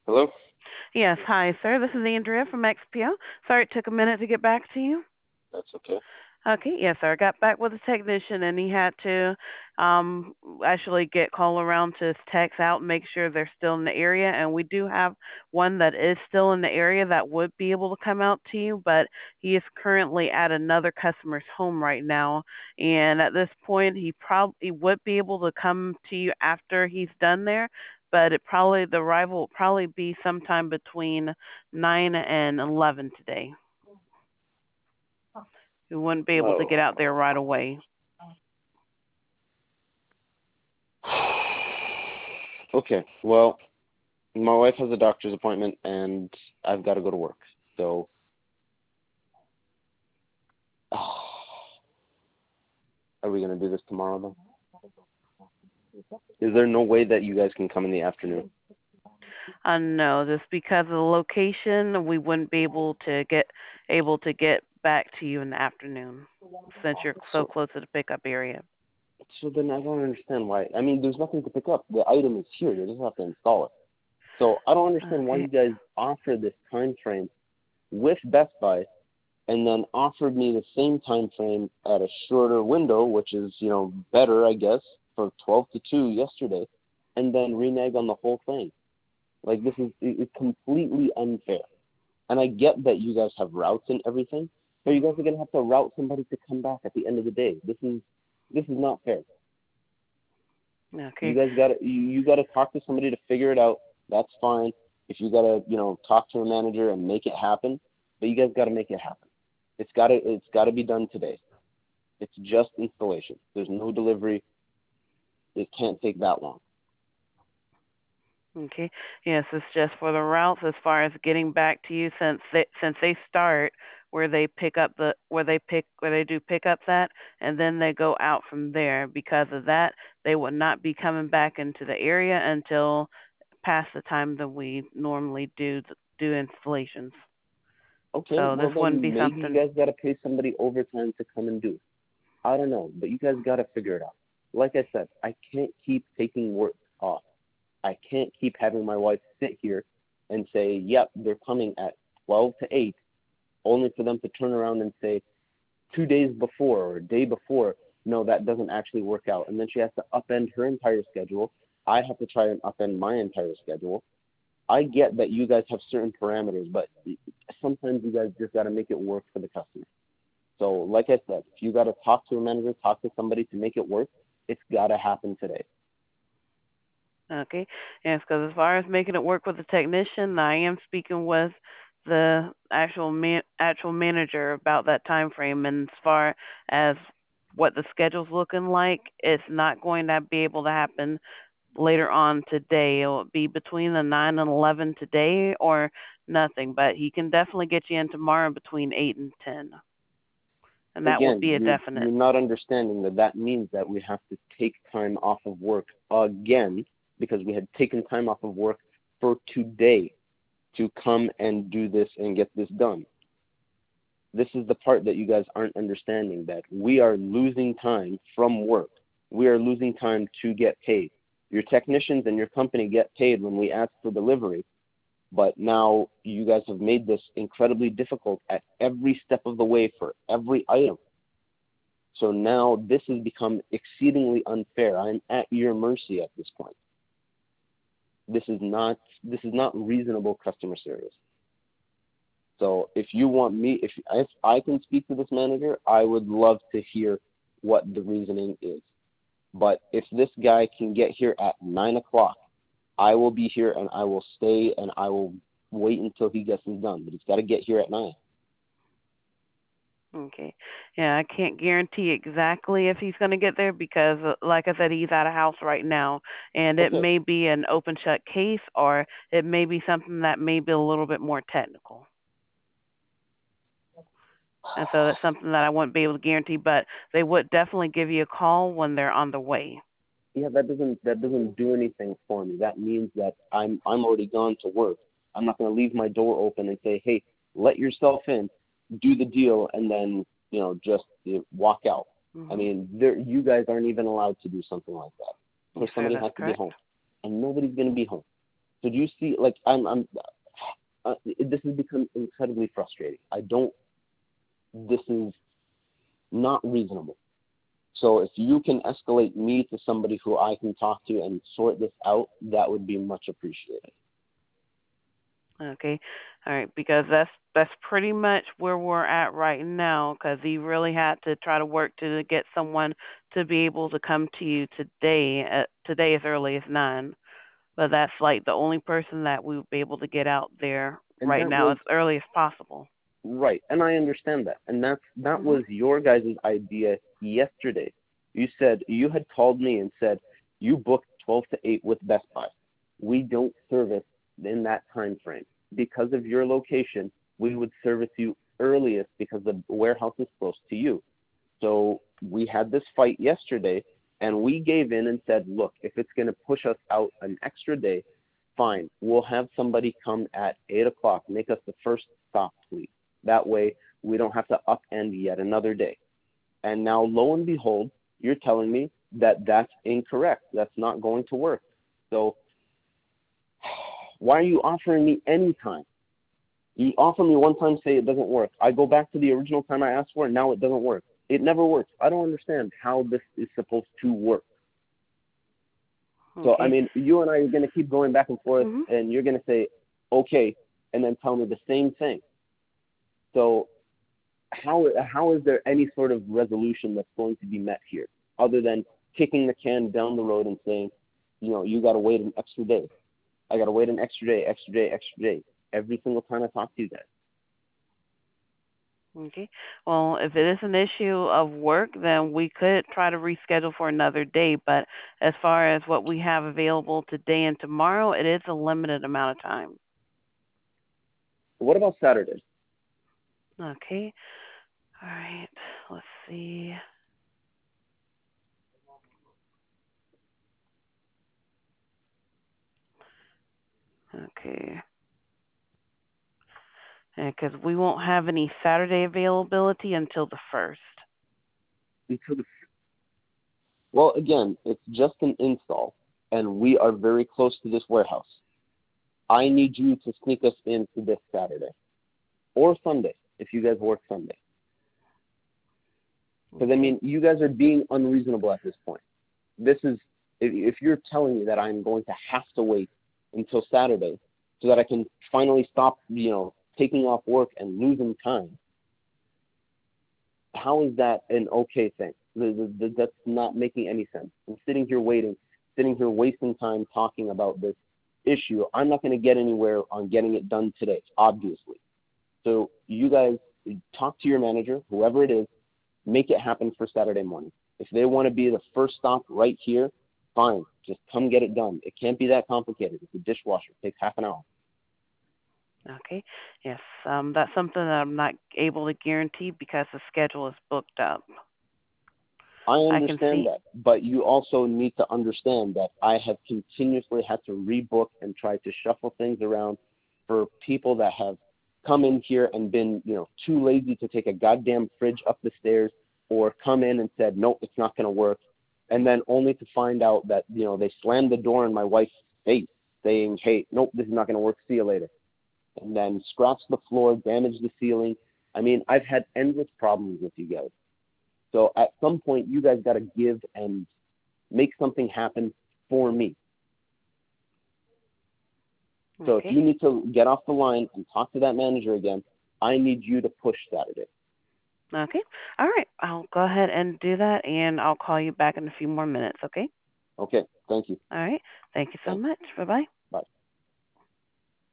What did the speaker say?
Hello? Yes, hi, sir. This is Andrea from XPO. Sorry it took a minute to get back to you. That's okay. Okay, yes, sir. I got back with the technician, and he had to actually get call around to his techs out and make sure they're still in the area. And we do have one that is still in the area that would be able to come out to you, but he is currently at another customer's home right now. And at this point, he probably would be able to come to you after he's done there. But the arrival will probably be sometime between 9 and 11 today. We wouldn't be able to Oh. get out there right away. Okay, well, my wife has a doctor's appointment and I've got to go to work. So, are we going to do this tomorrow then? Is there no way that you guys can come in the afternoon? No, just because of the location, we wouldn't be able to get back to you in the afternoon since you're so So, close to the pickup area. so then I don't understand why. I mean, there's nothing to pick up. The item is here. They just have to install it. So I don't understand why Okay. you guys offer this time frame with Best Buy and then offered me the same time frame at a shorter window, which is, better, I guess, from 12 to 2 yesterday, and then renege on the whole thing. Like, this is it's completely unfair. And I get that you guys have routes and everything, but you guys are going to have to route somebody to come back at the end of the day. This is not fair. You Okay. guys got to you got to talk to somebody to figure it out. That's fine. If you got to, talk to a manager and make it happen, but you guys got to make it happen. It's got to be done today. It's just installation. There's no delivery. It can't take that long. Okay. Yes, it's just for the routes as far as getting back to you since they start where they do pickups at, and then they go out from there. Because of that, they would not be coming back into the area until past the time that we normally do installations. Okay, So well this wouldn't then be maybe you something. guys got to pay somebody overtime to come and do it. I don't know, but you guys got to figure it out. Like I said, I can't keep taking work off. I can't keep having my wife sit here and say, "Yep, they're coming at 12 to 8," only for them to turn around and say 2 days before or a day before, "No, that doesn't actually work out." And then she has to upend her entire schedule. I have to try and upend my entire schedule. I get that you guys have certain parameters, but sometimes you guys just got to make it work for the customer. So, like I said, if you got to talk to a manager, talk to somebody to make it work, it's got to happen today. Okay. Yes, because as far as making it work with the technician, I am speaking with the actual manager about that time frame, and as far as what the schedule's looking like, it's not going to be able to happen later on today. It'll be between the 9 and 11 today, or nothing. But he can definitely get you in tomorrow between 8 and 10, and that will Again, be a you're definite. not understanding that that means that we have to take time off of work again because we had taken time off of work for today to come and do this and get this done. This is the part that you guys aren't understanding, that we are losing time from work. We are losing time to get paid. Your technicians and your company get paid when we ask for delivery, but now you guys have made this incredibly difficult at every step of the way for every item. So now this has become exceedingly unfair. I'm at your mercy at this point. This is not reasonable customer service. So if you want me, if I can speak to this manager, I would love to hear what the reasoning is. But if this guy can get here at 9 o'clock, I will be here and I will stay and I will wait until he gets this done. But he's got to get here at 9. Okay. Yeah, I can't guarantee exactly if he's going to get there because, like I said, he's at a house right now, and it Okay. may be an open shut case, or it may be something that may be a little bit more technical. And so that's something that I wouldn't be able to guarantee, but they would definitely give you a call when they're on the way. Yeah, that doesn't do anything for me. That means that I'm already gone to work. I'm not going to leave my door open and say, "Hey, let yourself in, do the deal, and then just walk out." I Hmm. mean, you guys aren't even allowed to do something like that. So Yes, sir, somebody that's has to be correct. home, and nobody's going to be home. So do you see, like, this has become incredibly frustrating. This is not reasonable. So if you can escalate me to somebody who I can talk to and sort this out, that would be much appreciated. Okay. All right, because that's pretty much where we're at right now. Because he really had to try to work to get someone to be able to come to you today as early as 9. But that's like the only person that we would be able to get out there And right that now was as early as possible. right, and I understand that. And that Mhm. was your guys' idea yesterday. You said you had called me and said you booked 12 to 8 with Best Buy. We don't service in that time frame. Because of your location, we would service you earliest because the warehouse is close to you. So we had this fight yesterday, and we gave in and said, look, if it's going to push us out an extra day, fine. We'll have somebody come at 8 o'clock, make us the first stop, please. That way, we don't have to upend yet another day. And now, lo and behold, you're telling me that that's incorrect. That's not going to work. So why are you offering me any time? You offer me one time, say it doesn't work. I go back to the original time I asked for, and now it doesn't work. It never works. I don't understand how this is supposed to work. So, I Okay. mean, you and I are going to keep going back and forth, Mhm. and you're going to say, okay, and then tell me the same thing. So, how is there any sort of resolution that's going to be met here, other than kicking the can down the road and saying, you got to wait an extra day. I got to wait an extra day, extra day, extra day, every single time I talk to you guys. Okay. Well, if it is an issue of work, then we could try to reschedule for another day. But as far as what we have available today and tomorrow, it is a limited amount of time. What about Saturdays? Okay. All right. Let's see. Okay. Because we won't have any Saturday availability until the 1st. Because, well, again, it's just an install, and we are very close to this warehouse. I need you to sneak us into this Saturday or Sunday if you guys work Sunday. Because, I Okay. mean, you guys are being unreasonable at this point. This is, if you're telling me that I'm going to have to wait until Saturday so that I can finally stop, taking off work and losing time, how is that an okay thing? That's not making any sense. I'm sitting here waiting, sitting here wasting time talking about this issue. I'm not going to get anywhere on getting it done today, obviously. So you guys talk to your manager, whoever it is, make it happen for Saturday morning. If they want to be the first stop right here, fine. Just come get it done. It can't be that complicated. It's a dishwasher. It takes half an hour. Okay. Yes. That's something that I'm not able to guarantee because the schedule is booked up. I I can understand see. that, but you also need to understand that I have continuously had to rebook and try to shuffle things around for people that have come in here and been, too lazy to take a goddamn fridge up the stairs or come in and said, nope, it's not going to work. And then only to find out that, they slammed the door in my wife's face saying, hey, nope, this is not going to work. See you later. And then scratched the floor, damaged the ceiling. I mean, I've had endless problems with you guys. So at some point, you guys got to give and make something happen for me. So if Okay. you need to get off the line and talk to that manager again, I need you to push Saturday. Okay. All right. I'll go ahead and do that, and I'll call you back in a few more minutes. Okay. Okay, thank you. All right. Thank you so Thanks. much. Bye bye.